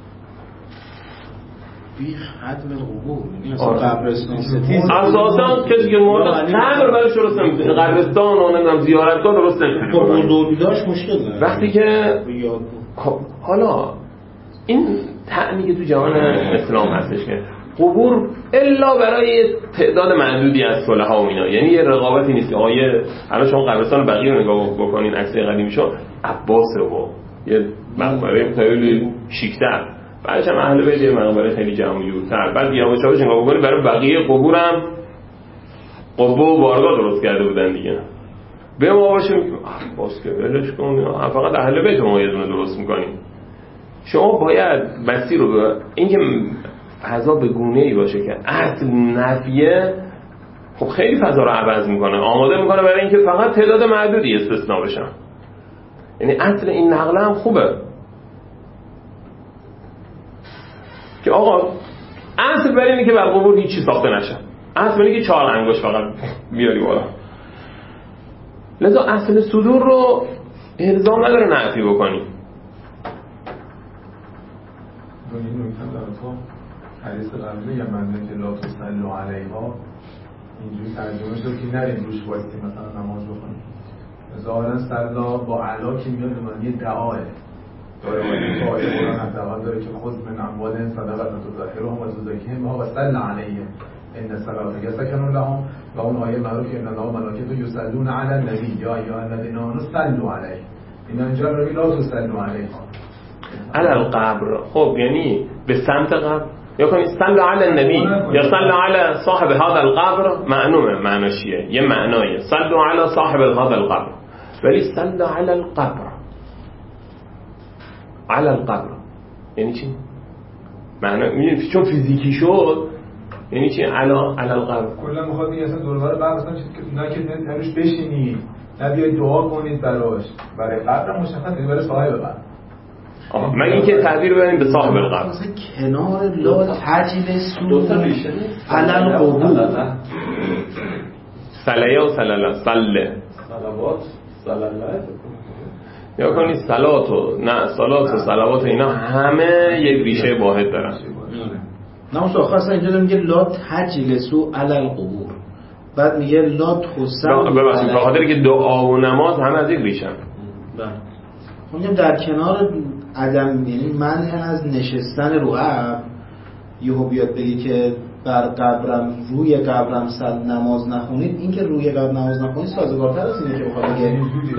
بی ختم القبور، یعنی اصلا قبرستان ستیز اساسا کسی که مرده قبر براش درست نمی‌کنه، قبرستان و نمیدونم زیارتگاه درست نمی‌کنه. با بزرگداشت مشکل داره. وقتی که حالا این طعنی که تو جهان اسلام هستش که قبور الا برای تعداد معدودی از صلحا و اینا، یعنی یه رقابتی نیست. آیه الان شما قبرستان بقیه رو نگاه بکنین، عکس قدیمیشو عباسه و یه مقبره خیلی شیک‌تر، بعدش هم اهل بیت یه مقبره خیلی جمع و جورتر، بعد یواشاش نگاه بکنین برای بقیه قبورم قبه و بارگاه درست کرده بودن دیگه. به ما باشه میگیم عباس که ولش کن، فقط اهل بیت ما یه دونه درست می‌کنیم. شما باید مسیر رو به اینکه فضا به گونه‌ای باشه که اصل نفیه خب خیلی فضا رو عوض میکنه، آماده میکنه برای اینکه فقط تعداد معدودی استثناء بشن. یعنی اصل این نقله هم خوبه که آقا اصل برای اینه که بر قبور هیچی ساخته نشه، اصل برای اینه که چهار انگشت فقط بیاری بالا. لذا اصل صدور رو الزام نداره نفی بکنی. این نکته در تو حدیث قبلی یا من که لا تصلوا علیها اینجوری ترجمه شد که نریم روش وایسی مثلا نماز بخونیم. ظاهرا صلا با علا که میاد به معنی دعاه داره، ولی تو آیه قرآن حداقل داره که خود من اموالهم صدقه تطهرهم و تزکیهم و صلی علیهم ان صلاتک سکن لهم، و اون آیه معروف که ان الله و ملائکته یصلون علی النبی یا ایها الذین آمنوا صلوا علیه. اینا اینجا رو لا تصلوا علیها علی القبر. خب یعنی به سمت قبر، یا کنید صلوا علی النبی یا صلوا علی صاحب هذا القبر، معلومه معناش چیه، یه معنایه صلوا علی صاحب هذا القبر، ولی صلوا علی القبر علی القبر یعنی چی؟ معنی میدونی چون فیزیکی شد یعنی چی علی علی القبر؟ کلا میخواد این اصلا دور و بر قبر اصلا نه که تروش بشینید، نه بیاید دعا کنید براش، برای قبر مشخصه، برای صاحب قبر. من این که تعبیر ببینیم به صاحب القبر مثلا کنار لا تجلسوا علی القبور، صلیه و سلاله سله صلوات سلاله یا کنید صلات و نه صلات و صلوات اینا همه یک ریشه واحد دارن. نه اون آخر اصلا اینجا داره میگه لا تجلسوا علی القبور، بعد میگه لا تصلوا. ببخشید به خاطر که دعا و نماز همه از یک ریشن. بله اونجا در کنار عدم یعنی منع از نشستن رو قبر یهو بیاد بگی که بر قبرم روی قبرم سل نماز نخونید، این که روی قبر نماز نخونید سازگارتر از اینه که بخواد بگه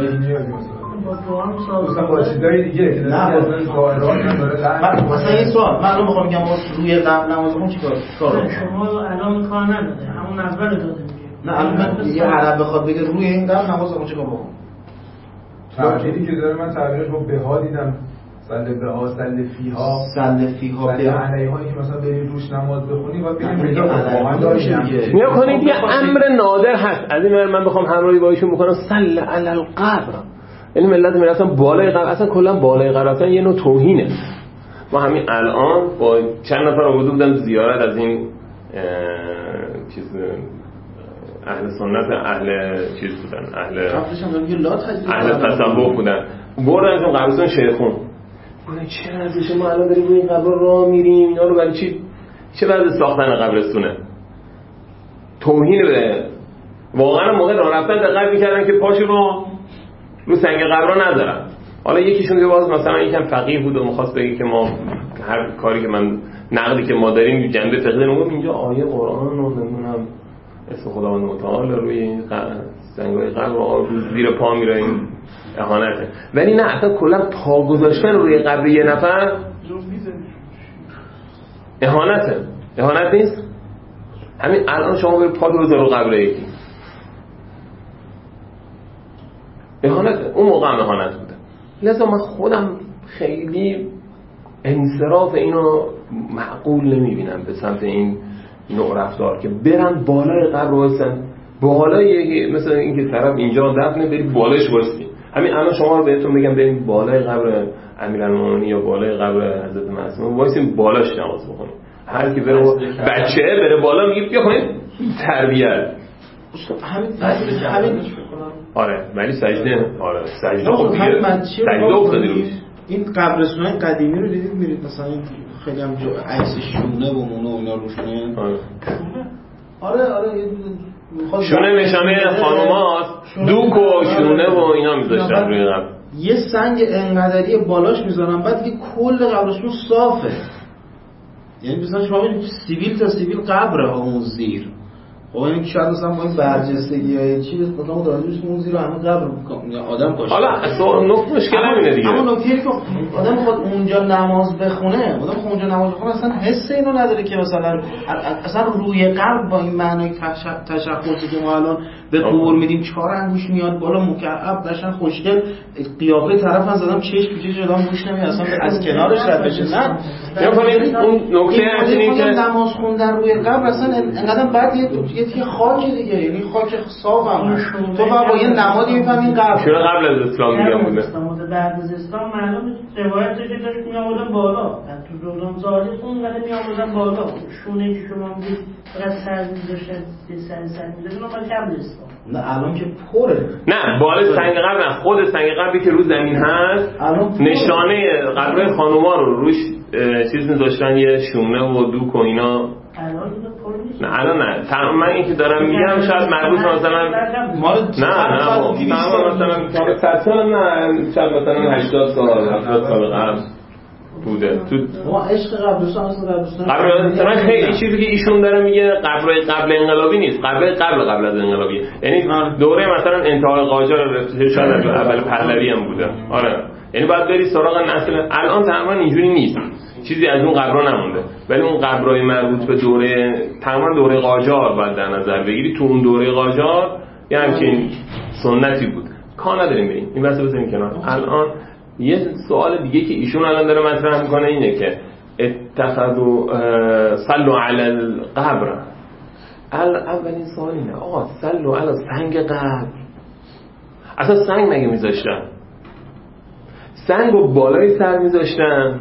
با دعا هم مثلا با چیزای دیگه که نه مثلا این سوال من الان میخوام بگم روی قبر نماز بخون چیکار کار شما الان کار نداره، همون اول داده میگه. نه الان من یه عرب بخواد بگه روی این قبر نماز بخون چیکار بخون؟ تعبیری که داره من تعبیرش با بها دیدم، سل بها سل فیها سل فیها سل علیها، که مثلا برید روش نماز بخونی و بگیم بجا واقعا داره میگه نیا کنید یه امر نادر هست از این من بخوام همراهی با ایشون بکنم سل علی القبر، یعنی ملت میرفتن بالای قبر، اصلا کلا بالای قبر اصلا یه نوع توهینه. ما همین الان با چند نفر آمده بودم زیارت از این چیز اهل سنت اهل چیز بودن، اهل اهل تصوف بودن، بردن از اون قبرستان شیخون. گفتن چه ارزشه ما الان داریم روی این قبر راه میریم، اینا رو برای چی، چه وضع ساختن قبرستونه؟ توهین به واقعا موقع راه رفتن دقت می‌کردن که پاشو رو رو سنگ قبرا نذارن. حالا یکیشون که باز مثلا یکم فقیه بود و می‌خواست بگه که ما هر کاری که من نقدی که ما داریم جنبه فقهی رو اینجا آیه قرآن رو نمیدونم اسم خداوند متعال روی این سنگ‌های قبر رو زیر پا میره، این اهانته. ولی نه اصلا کلا پا گذاشتن روی قبر یه نفر اهانته. اهانت نیست؟ همین الان شما برید پا بذار رو قبر یکی، اهانته. اون موقع هم اهانت بوده. لذا من خودم خیلی انصراف اینو معقول نمیبینم به سمت این نوع رفتار که برن بالای قبر وایسن، بالای مثلا اینکه طرف اینجا دفنه بری بالایش وایسی. همین الان شما رو بهتون میگم بریم بالای قبر امیرالمومنین یا بالای قبر حضرت معصومه وایسیم بالاش نماز بخونیم. هر کی بره بچه بره بالا میگه بیا کنید تربیت. همین همین آره ولی سجده آره سجده خب خب همین من چی سجده افتادی روش. این قبرستونای قدیمی رو دیدید میرید مثلا خیلی هم جو عکس شونه و مونه و اینا روشونه. آره آره آره شونه نشانه خانوماست، دوک و شونه و اینا میذاشتن روی قبر. یه سنگ انقدری بالاش میذارن بعد دیگه کل قبرستون صافه. یعنی مثلا شما ببینید سیبیل تا سیبیل قبره ها اون زیر. خب این شاید مثلا ما این برجستگی های چی مثلا متوجهش اون زیر همه قبر آدم باشه. حالا اصلا نقطه مشکل همینه دیگه. اما نکته که آدم میخواد اونجا نماز بخونه، آدم میخواد اونجا نماز بخونه اصلا حس اینو نداره که مثلا اصلا روی قلب با این معنای تشخصی که ما الان به قبور میدیم چهار انگوش میاد بالا مکعب قشنگ خوشگل قیافه طرف هم زدم چشم پیچ جلو گوش نمیاد اصلا از کنارش رد بشه. نه یا کنید اون نکته اینه که نماز خوندن روی قبر اصلا انقدر بعد یه یه تیکه خاک دیگه، یعنی خاک صاف هم تو با یه نمادی میفهمین قبر چرا قبل از اسلام میگم بوده بعد از اسلام معلومه روایت داشت داشت می آوردن بالا تو دوران زالی خون قد می آوردن بالا شونه که شما میگید فقط سر می‌ذاشتن سر سر می‌ذاشتن اما قبل اسلام. نه الان که پره. نه بالا سنگ قبر نه، خود سنگ قبری که رو زمین هست نشانه قبر خانوما رو روش چیز می‌ذاشتن، یه شونه و دوک و اینا. الان پر نیست. نه الان نه تمام من این که دارم میگم شاید مربوط مثلا ما نه نه تمام مثلا صد سال نه شاید مثلا هشتاد سال هفتاد سال قبل بوده. تو ما عشق قبرستان اصلا قبرستان قبر مثلا خیلی چیزی که ایشون داره میگه قبر قبل انقلابی نیست، قبل قبل قبل از انقلابی، یعنی دوره مثلا انتهای قاجار رفته شاید اول پهلوی هم بوده. آره یعنی باید بری سراغ نسل. الان تقریبا اینجوری نیست، چیزی از اون قبرا نمونده، ولی اون قبرای مربوط به دوره تقریبا دوره قاجار باید در نظر بگیری. تو اون دوره قاجار یه همچین سنتی بود. کار نداریم بریم این بحث بزنیم کنار. الان یه سوال دیگه که ایشون الان داره مطرح میکنه اینه که اتخذوا صلوا علی القبر. اولین سوال اینه آقا صلوا علی سنگ قبر، اصلا سنگ مگه میذاشتن؟ سنگ رو بالای سر میذاشتن،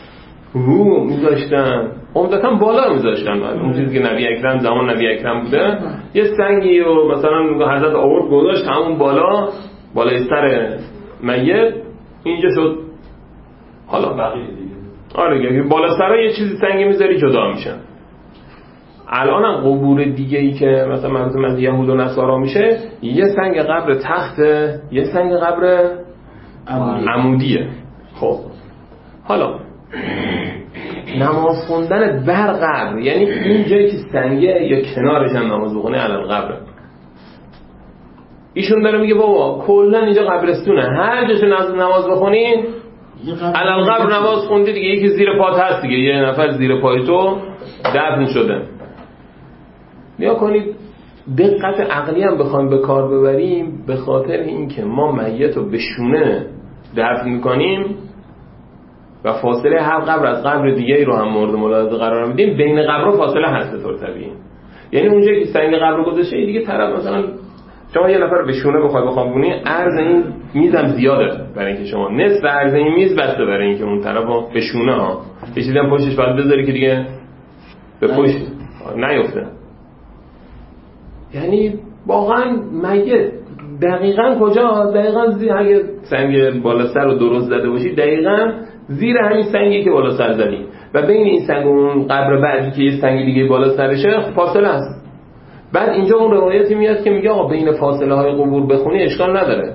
رو میذاشتن، عمدتاً بالا میذاشتن. اون چیزی که نبی اکرم زمان نبی اکرم بوده یه سنگی رو مثلا حضرت آورد گذاشت همون بالا بالای سر میت، اینجا شد. حالا بقیه دیگه آره بالا سر یه چیزی سنگی میذاری جدا میشن. الان هم قبور دیگه ای که مثلا مربوط به یهود و نصارا میشه یه سنگ قبر تخته، یه سنگ قبر عمودیه. خب حالا نماز خوندن بر قبر یعنی این جایی که سنگه یا کنارش هم نماز بخونه علل قبر. ایشون داره میگه بابا کلا اینجا قبرستونه، هر جاشو نماز بخونین علل قبر نماز خوندی دیگه، یکی زیر پات هست دیگه، یه نفر زیر پای تو دفن شده. نیا کنید دقت عقلی هم بخوایم به کار ببریم، به خاطر اینکه ما میت رو به شونه دفن میکنیم و فاصله هر قبر از قبر دیگه رو هم مورد ملاحظه قرار میدیم، بین قبرها فاصله هست به طور طبیعی. یعنی اونجایی که سنگ قبر رو گذاشته دیگه طرف مثلا شما یه نفر به شونه بخوای بخوابونی عرض این میزم زیاده برای اینکه شما نصف عرض این میز بسته برای اینکه اون طرفو به شونه ها یه چیزی هم پشتش باید بذاری که دیگه به پشت نیفته. یعنی واقعا میت دقیقاً کجا؟ دقیقاً زیر اگه سنگ بالا سر رو درست زده باشی دقیقاً زیر همین سنگی که بالا سر زدی و بین این سنگ و اون قبر بعدی که یه سنگ دیگه بالا سرشه فاصله است. بعد اینجا اون روایتی میاد که میگه آقا بین فاصله های قبور بخونی اشکال نداره.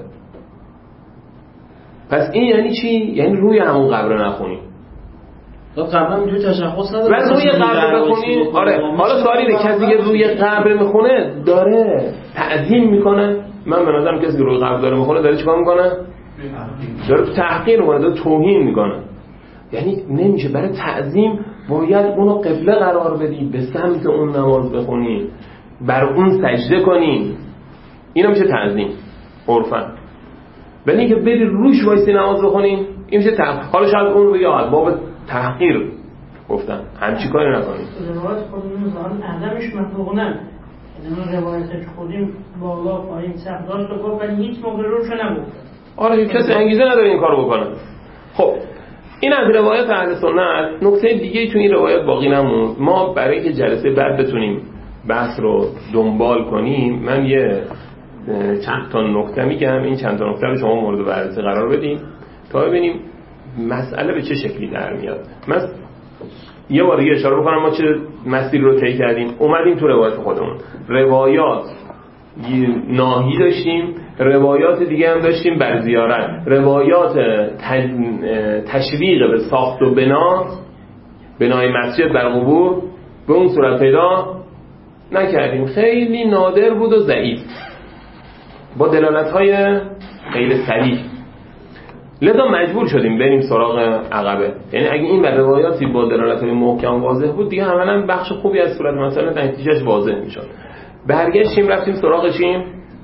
پس این یعنی چی؟ یعنی روی همون قبر نخونی. قبلا اینجوری تشخص نداره. بعد روی قبر بخونی. آره حالا سوالی اینه کسی که روی قبر میخونه داره تعظیم میکنه. من به نظرم کسی که روی قبر داره میخونه داره چیکار میکنه؟ داره تحقیر میکنه، داره توهین میکنه. یعنی نمیشه، برای تعظیم باید اونو قبله قرار بدی، به سمت اون نماز بخونی، بر اون سجده کنی. اینا میشه تعظیم عرفاً. ولی که بری روش وایسی نماز بخونی این میشه تحقیر. حالا شاید اون بگه باب تحقیر گفتن همچی کاری نکنیم. روایت خودمون زمان اعظمش مطلوب نه، یعنی روایتش خودیم بالا پایین سخت داشت و گفت ولی هیچ موقع روش نبود. آره کسی انگیزه نداره این کارو بکنه. خب این از روایت اهل سنت. نکته دیگه تو این روایت باقی نموند. ما برای اینکه جلسه بعد بتونیم بحث رو دنبال کنیم من یه چند تا نکته میگم، این چند تا نکته رو شما مورد بررسی قرار بدین تا ببینیم مسئله به چه شکلی در میاد. من یه بار دیگه اشاره بکنم ما چه مسیر رو طی کردیم. اومدیم تو روایت خودمون، روایات ناهی داشتیم، روایات دیگه هم داشتیم بر زیارت، روایات تشویق به ساخت و بنا بنای مسجد در قبور به اون صورت پیدا نکردیم. خیلی نادر بود و ضعیف با دلالت‌های غیر صریح، لذا مجبور شدیم بریم سراغ عقبه. یعنی اگه این بر روایاتی با دلالت‌های محکم واضح بود دیگه عملاً بخش خوبی از صورت مسئله نتیجهش واضح میشد. برگشتیم رفتیم سراغ چیم؟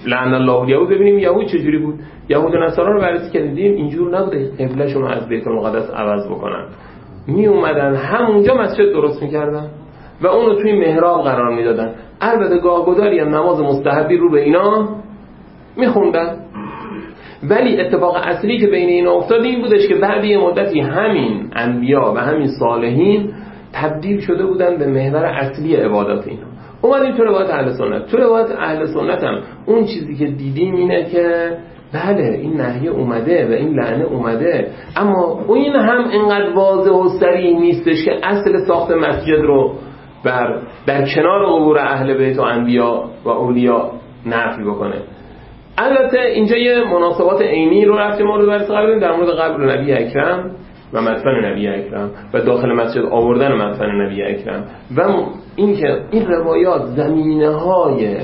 لعن الله الیهود ببینیم یهود چجوری بود. یهود و نصارا رو بررسی کردیم اینجور نبوده قبله‌شون رو از بیت المقدس عوض بکنن، می اومدن همونجا مسجد درست میکردن و اونو توی محراب قرار میدادن. البته گاه‌گداری هم نماز مستحبی رو به اینا میخوندن، ولی اتفاق اصلی که بین اینا افتاد این بودش که بعد یه مدتی همین انبیا و همین صالحین تبدیل شده بودن به محور اصلی عبادات اینا. اومدیم تو روایت اهل سنت. تو روایت اهل سنت هم اون چیزی که دیدیم اینه که بله این نهی اومده و این لعنه اومده، اما این هم اینقدر واضح و صریح نیستش که اصل ساخت مسجد رو بر در کنار قبور اهل بیت و انبیا و اولیا نفی بکنه. البته اینجا یه مناسبات عینی رو رفتیم مورد بررسی قرار بدیم در مورد قبر نبی اکرم و مدفن نبی اکرم و داخل مسجد آوردن مدفن نبی اکرم و اینکه این روایات زمینه‌های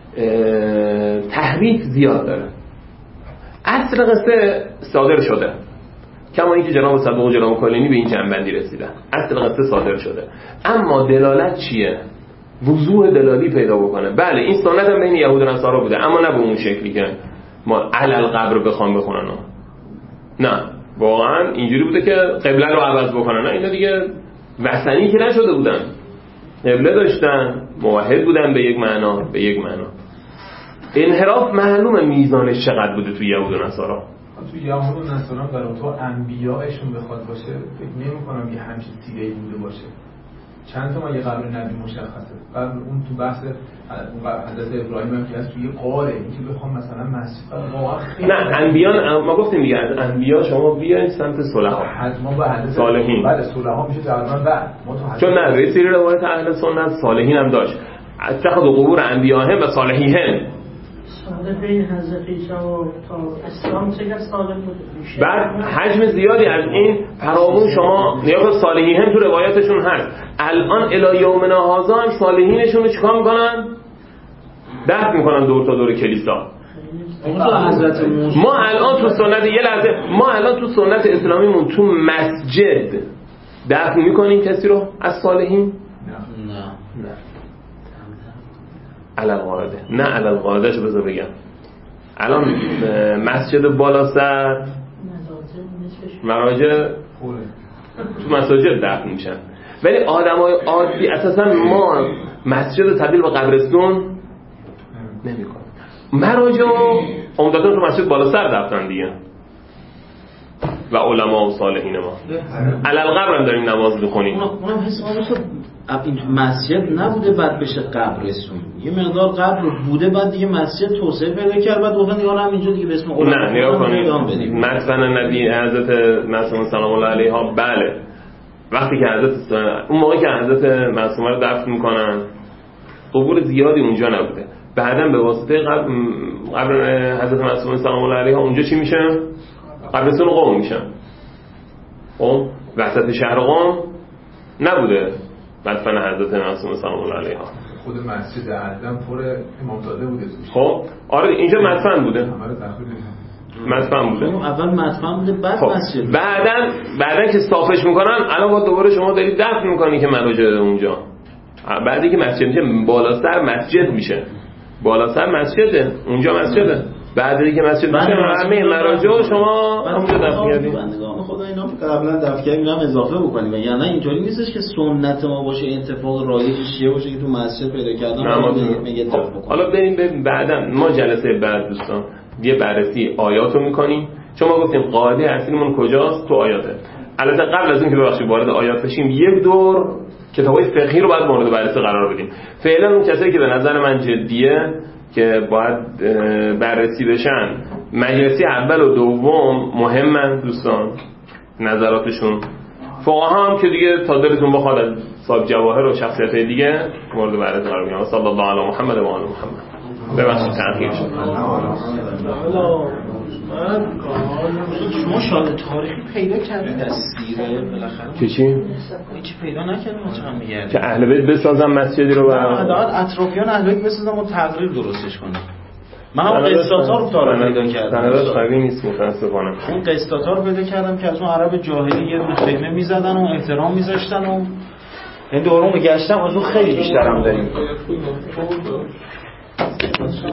تحریف زیاد داره. اصل قصه صادر شده، کما اینکه جناب صدوق و جناب کلینی به این جنبندی رسیدن. اصل قصه صادر شده، اما دلالت چیه؟ وضوح دلالی پیدا بکنه. بله این سنت هم بین یهود و نصارا بوده، اما نه به اون شکلی که ما علل قبر بخوام بخونن. نه واقعا اینجوری بوده که قبله رو عوض بکنن. نه اینا دیگه وثنی که نشده بودن، قبله داشتن، موحد بودن به یک معنا به یک معنا. انحراف معلومه میزانش چقدر بوده تو یهود و نصارا. تو یهود و نصارا برای تو انبیاءشون بخواد باشه فکر نمی‌کنم یه همچین تیکه‌ای بوده باشه. چند تا ما یه قبر نبی مشخصه. قبل اون تو بحث حضرت ابراهیم هم که از توی قاره این که بخوام مثلا مسجد واقعا خیلی نه انبیاء ما گفتیم دیگه از انبیاء شما بیاین سمت صلحا ما با حضرت صالحین. بله صلحا میشه تقریبا بعد ما تو چون نه به سری روایت اهل سنت صالحین هم داشت. اتخذ قبور انبیاءهم و صالحیهم. ساده بین حضرت عیسی و تا اسلام چقدر ساده بود. بعد حجم زیادی از این فراوون شما نگاه صالحیهم تو روایاتشون هست. الان الی یومنا هذا هم صالحینشون رو چیکار میکنن؟ دفن میکنن دور تا دور کلیسا. ما الان تو سنت یه لحظه ما الان تو سنت اسلامیمون تو مسجد دفن میکنیم کسی رو از صالحین؟ نه نه علل قاعده نه علل قاعده شو بذار بگم. الان مسجد بالا سر مراجع تو مساجد دفن میشن، ولی آدمای عادی اساسا ما مسجد رو تبدیل به قبرستون نمی‌کنیم. مراجع عمدتاً تو مسجد بالا سر دفنن دیگه و علما و صالحین ما. علل قبر هم داریم نماز می‌خونیم. اونم حسابش این مسجد نبوده بعد بشه قبرستون، یه مقدار قبر بوده بعد دیگه مسجد توسعه پیدا کرد بعد گفتن دیگه هم اینجا دیگه به اسم علما. نه نگاه کنید مدفن نبی حضرت معصوم سلام الله علیها بله وقتی که حضرت اون موقعی که حضرت معصومه رو دفن میکنن قبور زیادی اونجا نبوده، بعداً به واسطه قبر, قبر حضرت معصومه سلام الله علیها اونجا چی میشه؟ قبرستون قم میشن. خب وسط شهر قم نبوده مدفن حضرت معصومه سلام الله علیها. خود مسجد اعظم پر امامزاده بوده توش. خب آره اینجا مدفن بوده. مدفن بوده. اول مدفن بوده بعد خب. مسجد. بعدن بعدن که صافش میکنن الان با دوباره شما دارید دفن میکنی که مراجع اونجا. بعدی که مسجد میشه بالا سر مسجد میشه. بالا سر مسجده. اونجا مسجده. بعدی که مسجد میشه همه مراجع شما اونجا دفن کردید. بندگان خدا اینا قبلا دفن کردیم هم اضافه بکنیم وگرنه اینطوری نیستش که سنت ما باشه اتفاق رایج شیعه باشه که تو مسجد پیدا کردن میگه دفن بکنیم. حالا بریم ببین بعدا ما جلسه بعد دوستان یه بررسی آیاتو میکنیم چون ما گفتیم قاعده اصلیمون کجاست تو آیاته. البته قبل از این که ببخشید وارد آیات بشیم یک دور کتابای فقهی رو باید مورد بررسی قرار بدیم. فعلا اون کسایی که به نظر من جدیه که باید بررسی بشن مجلسی اول و دوم مهمن دوستان نظراتشون. فقها هم که دیگه تا دلتون بخواد از صاحب جواهر و شخصیت‌های دیگه مورد بررسی قرار میدیم. صلی الله علی محمد و آل محمد. ببخشید تأخیر شد. شما شاهد تاریخی پیدا کردید از سیره بالاخره چی چی؟ هیچ پیدا نکردم چقدر میگردید که اهل بیت بسازن مسجدی رو برام نه اطرافیان اهل بیت بسازن و تقریر درستش کنن. من هم قسطاتا رو تاریخ پیدا کردم. سندش قوی نیست متاسفانه. اون قسطاتا رو پیدا کردم که از اون عرب جاهلی یه دونه خیمه میزدن و احترام میذاشتن و این دوران رو گشتم از اون خیلی بیشترم داریم.